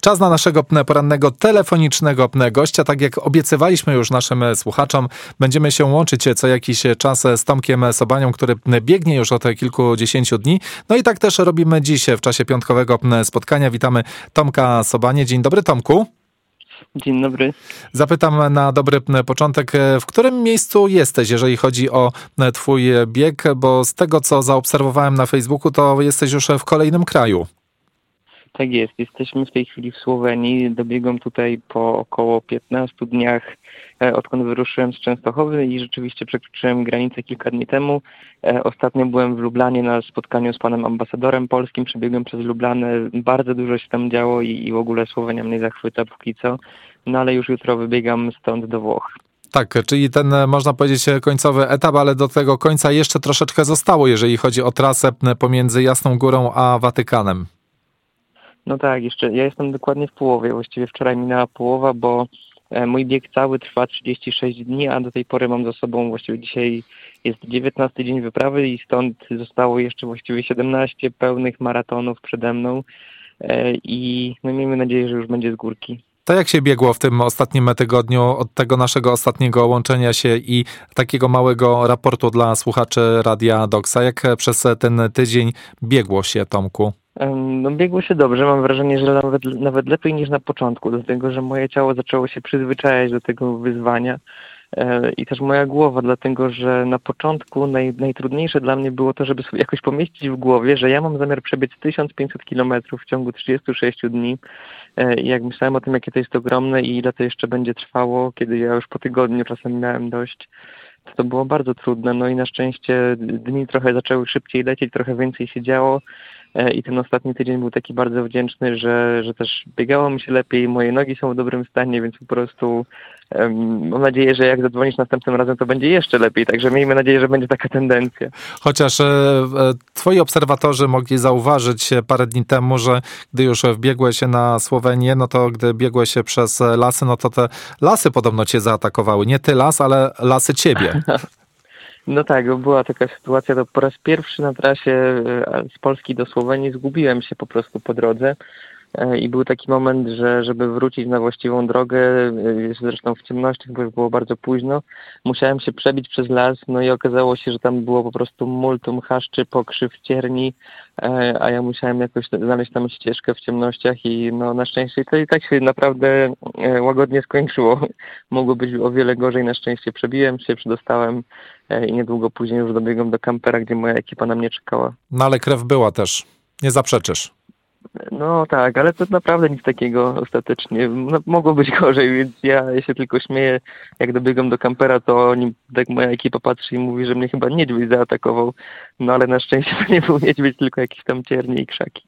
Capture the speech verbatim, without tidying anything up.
Czas na naszego porannego telefonicznego gościa. Tak jak obiecywaliśmy już naszym słuchaczom, będziemy się łączyć co jakiś czas z Tomkiem Sobanią, który biegnie już od kilkudziesięciu dni. No i tak też robimy dziś w czasie piątkowego spotkania. Witamy Tomka Sobanię. Dzień dobry, Tomku. Dzień dobry. Zapytam na dobry początek, w którym miejscu jesteś, jeżeli chodzi o twój bieg? Bo z tego, co zaobserwowałem na Facebooku, to jesteś już w kolejnym kraju. Tak jest. Jesteśmy w tej chwili w Słowenii. Dobiegam tutaj po około piętnastu dniach, odkąd wyruszyłem z Częstochowy i rzeczywiście przekroczyłem granicę kilka dni temu. Ostatnio byłem w Lublanie na spotkaniu z panem ambasadorem polskim. Przebiegłem przez Lublanę. Bardzo dużo się tam działo i, i w ogóle Słowenia mnie zachwyca póki co. No ale już jutro wybiegam stąd do Włoch. Tak, czyli ten, można powiedzieć, końcowy etap, ale do tego końca jeszcze troszeczkę zostało, jeżeli chodzi o trasę pomiędzy Jasną Górą a Watykanem. No tak, jeszcze ja jestem dokładnie w połowie. Właściwie wczoraj minęła połowa, bo mój bieg cały trwa trzydzieści sześć dni, a do tej pory mam za sobą, właściwie dzisiaj jest dziewiętnasty dzień wyprawy i stąd zostało jeszcze właściwie siedemnaście pełnych maratonów przede mną i no miejmy nadzieję, że już będzie z górki. To jak się biegło w tym ostatnim tygodniu od tego naszego ostatniego łączenia się i takiego małego raportu dla słuchaczy Radia Doksa? Jak przez ten tydzień biegło się, Tomku? No biegło się dobrze, mam wrażenie, że nawet, nawet lepiej niż na początku, dlatego że moje ciało zaczęło się przyzwyczajać do tego wyzwania i też moja głowa, dlatego że na początku naj, najtrudniejsze dla mnie było to, żeby sobie jakoś pomieścić w głowie, że ja mam zamiar przebiec tysiąc pięćset kilometrów w ciągu trzydziestu sześciu dni i jak myślałem o tym, jakie to jest ogromne i ile to jeszcze będzie trwało, kiedy ja już po tygodniu czasem miałem dość, to, to było bardzo trudne, no i na szczęście dni trochę zaczęły szybciej lecieć, trochę więcej się działo. I ten ostatni tydzień był taki bardzo wdzięczny, że, że też biegało mi się lepiej, moje nogi są w dobrym stanie, więc po prostu um, mam nadzieję, że jak zadzwonisz następnym razem, to będzie jeszcze lepiej. Także miejmy nadzieję, że będzie taka tendencja. Chociaż e, twoi obserwatorzy mogli zauważyć parę dni temu, że gdy już wbiegłeś się na Słowenię, no to gdy biegłeś się przez lasy, no to te lasy podobno cię zaatakowały. Nie ty las, ale lasy ciebie. No tak, bo była taka sytuacja, to po raz pierwszy na trasie z Polski do Słowenii zgubiłem się po prostu po drodze i był taki moment, że żeby wrócić na właściwą drogę, zresztą w ciemnościach, bo już było bardzo późno, musiałem się przebić przez las, no i okazało się, że tam było po prostu multum chaszczy, pokrzyw, cierni, a ja musiałem jakoś znaleźć tam ścieżkę w ciemnościach i no na szczęście to i tak się naprawdę łagodnie skończyło. Mogło być o wiele gorzej, na szczęście przebiłem się, przedostałem i niedługo później już dobiegłem do kampera, gdzie moja ekipa na mnie czekała. No ale krew była też, nie zaprzeczysz. No tak, ale to naprawdę nic takiego ostatecznie. No, mogło być gorzej, więc ja, ja się tylko śmieję. Jak dobiegam do kampera, to oni, tak moja ekipa patrzy i mówi, że mnie chyba niedźwiedź zaatakował. No ale na szczęście to nie był niedźwiedź, tylko jakieś tam ciernie i krzaki.